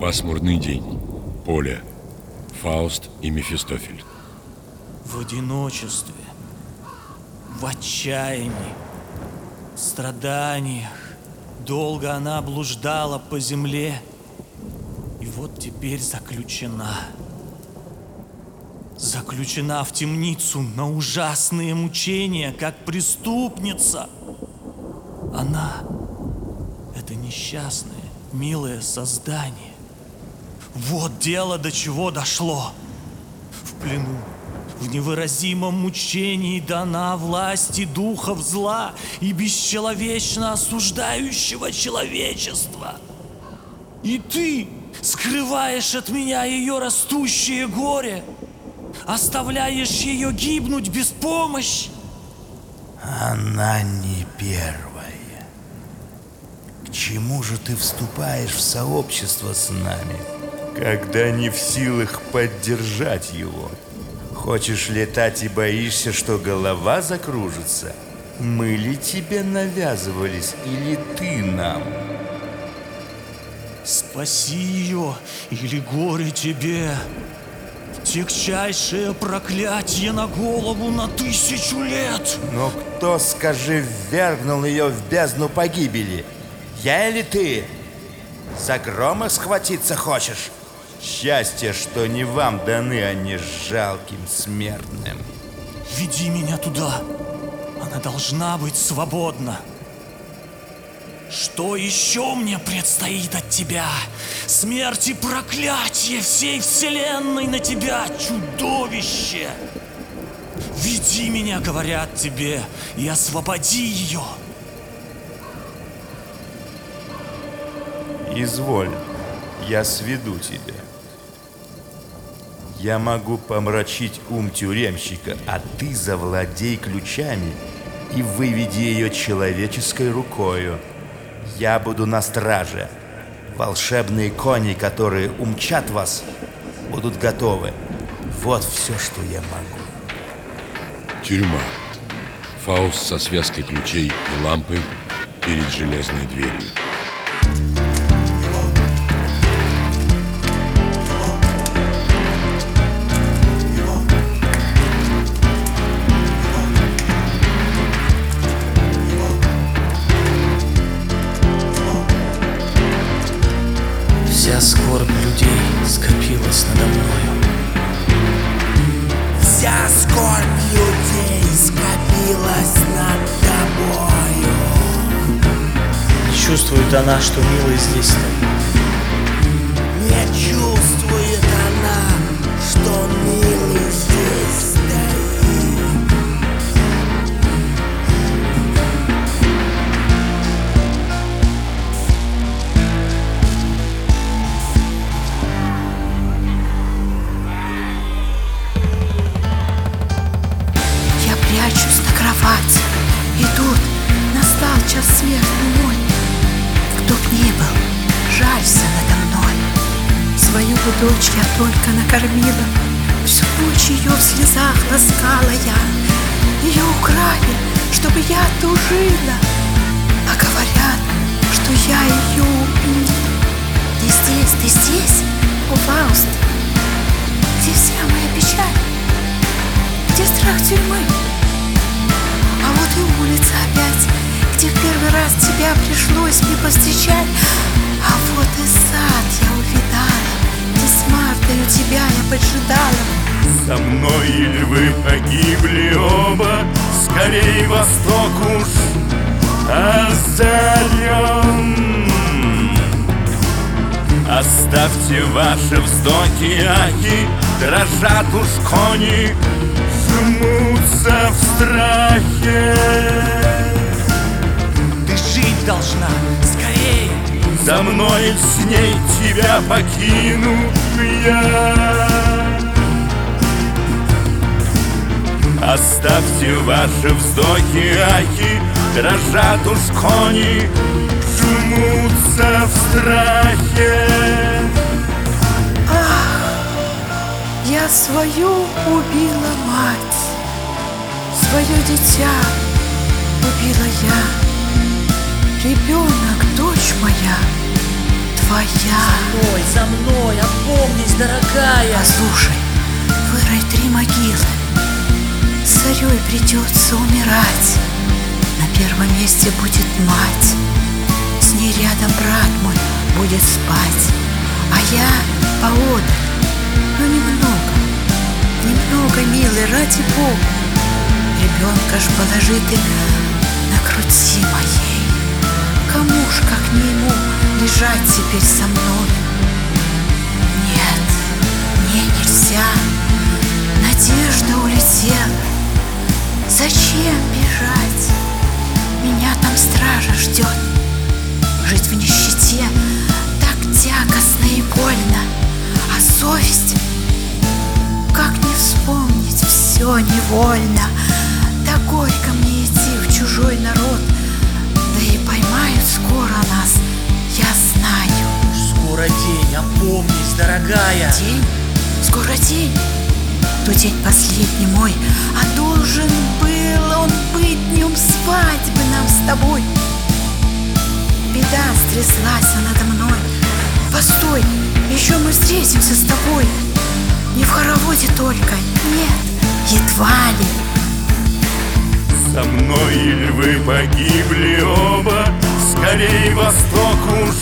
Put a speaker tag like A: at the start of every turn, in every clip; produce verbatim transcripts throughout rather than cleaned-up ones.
A: Пасмурный день. Поле. Фауст и Мефистофель.
B: В одиночестве, в отчаянии, в страданиях долго она блуждала по земле, и вот теперь заключена. Заключена в темницу на ужасные мучения, как преступница. Она — это несчастное, милое создание. Вот дело, до чего дошло. В плену, в невыразимом мучении дана власти духов зла и бесчеловечно осуждающего человечества. И ты скрываешь от меня ее растущее горе, оставляешь ее гибнуть без помощи.
C: Она не первая. К чему же ты вступаешь в сообщество с нами, когда не в силах поддержать его? Хочешь летать и боишься, что голова закружится? Мы ли тебе навязывались, или ты нам?
B: Спаси ее, или горе тебе. Тягчайшее проклятие на голову на тысячу лет.
C: Но кто, скажи, ввергнул ее в бездну погибели? Я или ты? За грома схватиться хочешь? Счастье, что не вам даны, а не жалким смертным.
B: Веди меня туда. Она должна быть свободна. Что еще мне предстоит от тебя? Смерть и проклятие всей вселенной на тебя, чудовище! Веди меня, говорят тебе, и освободи ее.
C: Изволь, я сведу тебя. Я могу помрачить ум тюремщика, а ты завладей ключами и выведи ее человеческой рукою. Я буду на страже. Волшебные кони, которые умчат вас, будут готовы. Вот все, что я могу.
A: Тюрьма. Фауст со связкой ключей и лампой перед железной дверью.
B: Вся скорбь людей скопилась надо мною.
D: Вся скорбь людей скопилась над тобою.
B: Не чувствует она, что милый здесь стоит.
D: Не чувствует она, что милый здесь стоит.
E: Прячусь на кровати, и тут настал час смертный мой. Кто б ни был, жалься надо мной. Свою бы дочь я только накормила, всю ночь ее в слезах ласкала я. Ее украли, чтобы я тужила, а говорят, что я ее убила. Ты здесь, ты здесь, о Фауст? Где вся моя печаль? Где страх тюрьмы? А вот и улица опять, где в первый раз тебя пришлось мне повстречать. А вот и сад я увидала, где с Мартою тебя я поджидала.
C: Со мной львы погибли оба, скорей восток уж озарен. Оставьте ваши вздохи, ахи, дрожат уж кони, жмутся в страхе.
B: Ты жить должна, скорее.
C: За мной с ней тебя покину я. Оставьте ваши вздохи, ахи, дрожат уж кони, жмутся в страхе.
E: Я свою убила мать, свое дитя убила я. Ребенок, дочь моя, твоя.
B: Ой, за мной, опомнись, дорогая.
E: Послушай, вырой три могилы. С царей придется умирать. На первом месте будет мать. С ней рядом брат мой будет спать. А я поодаль, но немного, немного, милый, ради Бога. Ребенка ж положи ты на груди моей. Кому ж, как не ему, лежать теперь со мной? Нет, мне нельзя. Надежда улетела. Зачем бежать? Меня там стража ждет. Жить в нищете так тягостно и больно. А совесть, как не вспомнить, все невольно. Да горько мне идти в чужой народ. Да и поймают скоро нас, я знаю.
B: Скоро день, опомнись, дорогая.
E: День? Скоро день? То день последний мой. А должен был он быть днем свадьбы нам с тобой. Беда стряслась надо мной. Постой, еще мы встретимся с тобой. Не в хороводе только, нет, едва ли.
C: Со мной львы погибли оба, скорей восток уж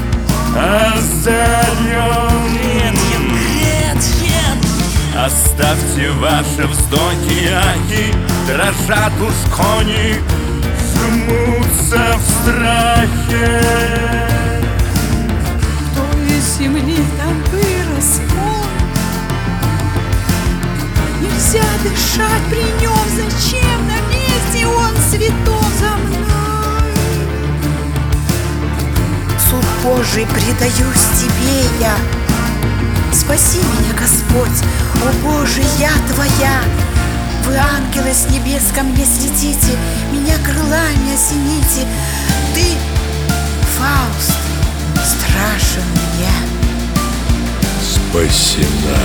C: озарен.
B: Гретхен, Гретхен!
C: Оставьте ваши вздохи, ахи, дрожат уж кони, жмутся в страхе.
E: Кто из земли там вырос он? Нельзя дышать при нем, зачем на месте он святом за мной? Суд Божий предаюсь тебе я. Спаси меня, Господь, о Боже, я твоя. Вы, ангелы с небес, ко мне слетите, меня крылами осените. Ты, Фауст, страшен мне.
A: Спасена.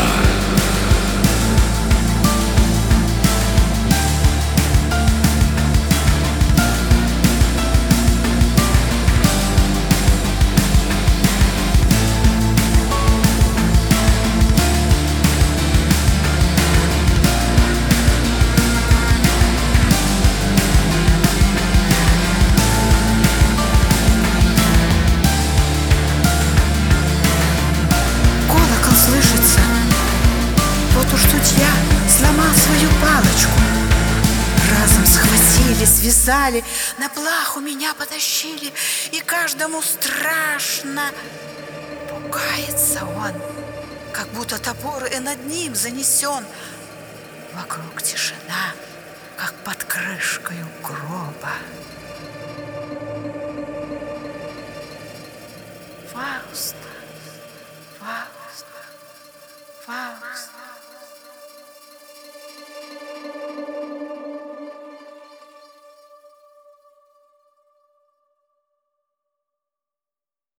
E: Слышится, вот уж судья сломал свою палочку. Разом схватили, связали, на плаху меня потащили, и каждому страшно. Пугается он, как будто топор и над ним занесен. Вокруг тишина, как под крышкой гроба.